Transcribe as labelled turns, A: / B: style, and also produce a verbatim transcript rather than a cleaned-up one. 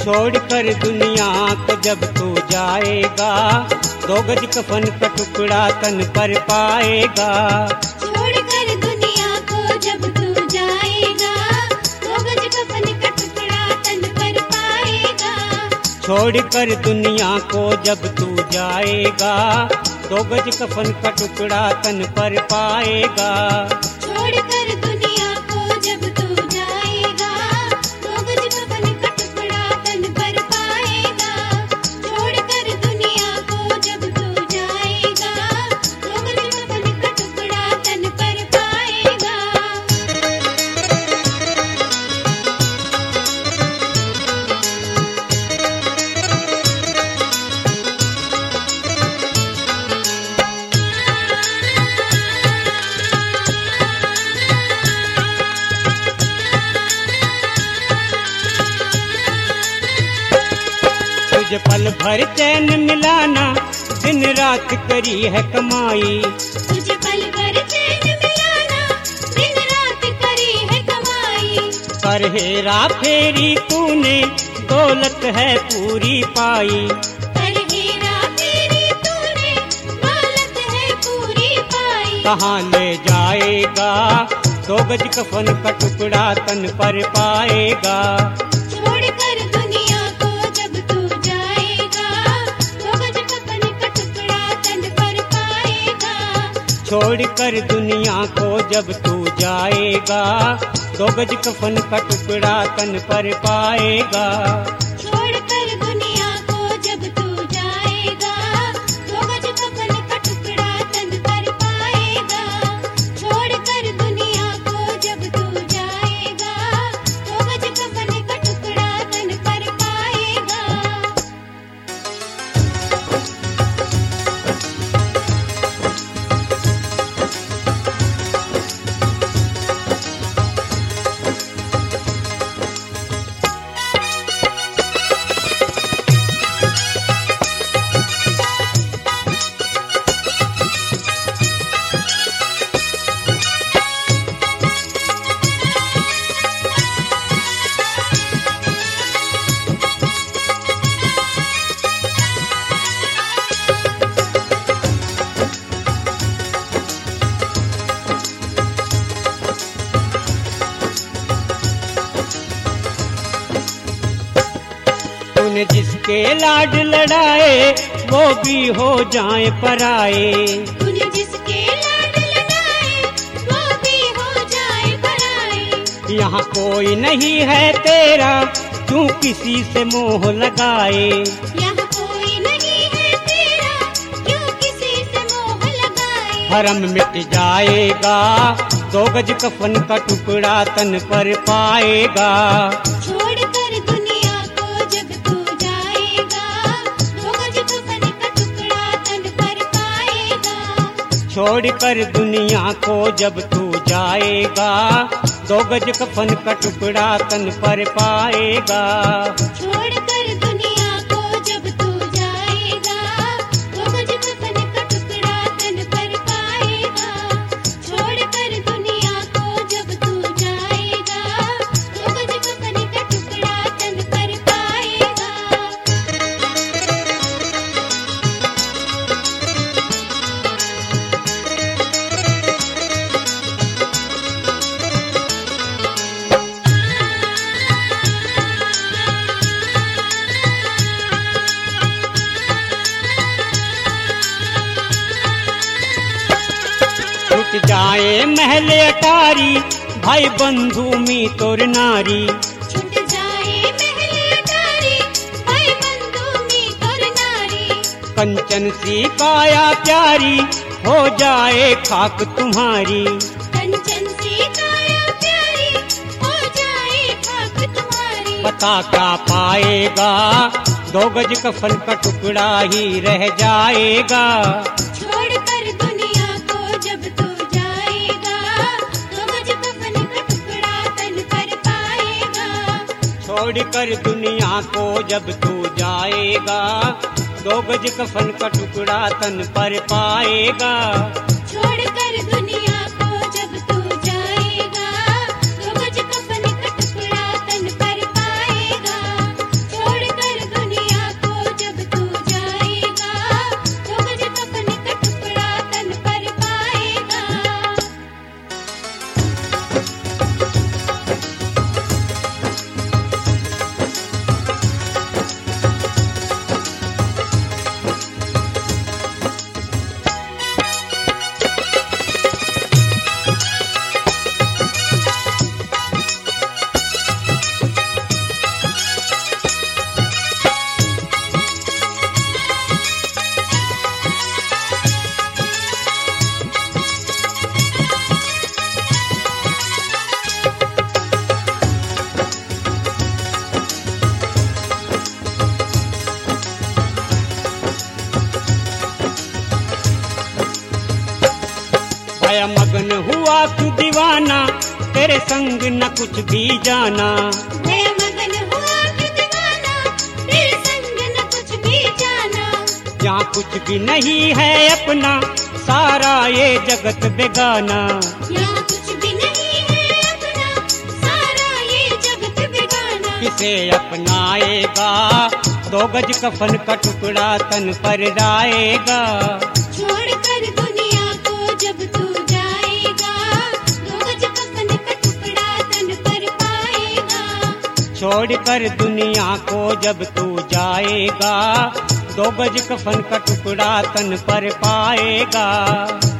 A: छोड़कर दुनिया को जब तू जाएगा, दो गज कफन का टुकड़ा तन पर पाएगा।
B: छोड़कर दुनिया को जब तू जाएगा, दो गज कफन का टुकड़ा तन पर पाएगा।
A: छोड़कर दुनिया को जब तू जाएगा, दो गज कफन का टुकड़ा तन पर पाएगा।
B: छोड़कर दुनिया को जब तू जाएगा, दो गज कफन का टुकड़ा तन पर पाएगा। छोड़कर दुनिया को जब तू जाएगा, दो गज कफन का टुकड़ा तन पर पाएगा।
A: तुझे पल भर चैन मिलाना, दिन रात करी है कमाई।
B: तुझे पल भर चैन मिलाना, दिन रात करी है कमाई।
A: पर हेरा फेरी तूने, दौलत है पूरी पाई।
B: पर हेरा फेरी तूने, दौलत है पूरी पाई।
A: कहाँ ले जाएगा, दो गज कफन का टुकड़ा तन पर पाएगा।
B: छोड़कर दुनिया को जब तू जाएगा, दो गज कफन का टुकड़ा तन पर पाएगा।
A: छोड़कर दुनिया को जब तू जाएगा, दो गज कफन का टुकड़ा तन पर पाएगा।
B: छोड़कर दुनिया को जब तू जाएगा, दो गज कफन का टुकड़ा तन पर पाएगा। छोड़कर दुनिया को जब तू जाएगा, दो गज कफन का टुकड़ा तन पर पाएगा।
A: तूने जिसके लाड लड़ाए, वो भी हो जाए पराए।
B: तूने जिसके लाड लगाए, वो भी हो जाए पराए।
A: यहाँ कोई नहीं है तेरा, क्यों किसी से मोह लगाए।
B: यहाँ कोई नहीं है तेरा, क्यों किसी से मोह लगाए।
A: भरम मिट जाएगा, दो गज कफन का टुकड़ा तन पर पाएगा।
B: छोड़कर दुनिया को जब तू जाएगा, दो गज कफन का टुकड़ा तन पर पाएगा।
A: छोड़कर दुनिया को जब तू जाएगा, दो गज कफन का टुकड़ा तन पर पाएगा।
B: छोड़कर दुनिया को जब तू जाएगा, दो गज कफन का टुकड़ा तन पर पाएगा। छोड़कर दुनिया को जब तू जाएगा, दो गज कफन का टुकड़ा तन पर पाएगा। छूट जाए महल अटारी, भाई बंधु मी तोर नारी। छूट जाए महल अटारी, भाई बंधु मी तोर नारी।
A: कंचन सी काया प्यारी, हो जाए खाक तुम्हारी।
B: कंचन सी काया प्यारी, हो जाए खाक तुम्हारी।
A: पता क्या पाएगा, दो गज कफन का टुकड़ा ही रह जाएगा।
B: छोड़कर दुनिया को जब तू जाएगा, दो गज कफन का टुकड़ा तन पर पाएगा।
A: छोड़कर दुनिया को जब तू जाएगा, दो गज कफन का टुकड़ा तन पर पाएगा।
B: छोड़कर दुनिया को जब तू जाएगा, दो गज कफन का टुकड़ा तन पर पाएगा। छोड़
A: हुआ तू दीवाना, तेरे संग न कुछ भी जाना।
B: मैं मगन हुआ कि दीवाना, तेरे संग न कुछ भी जाना।
A: यहाँ कुछ भी नहीं है अपना, सारा ये जगत बेगाना।
B: यहाँ कुछ भी नहीं है अपना, सारा ये जगत बेगाना।
A: किसे अपनाएगा, दो गज कफन का टुकड़ा तन पर लाएगा।
B: छोड़कर दुनिया को जब तू जाएगा, दो गज कफन का टुकड़ा तन पर पाएगा।
A: छोड़कर दुनिया को जब तू जाएगा, दो गज कफन का टुकड़ा तन पर पाएगा।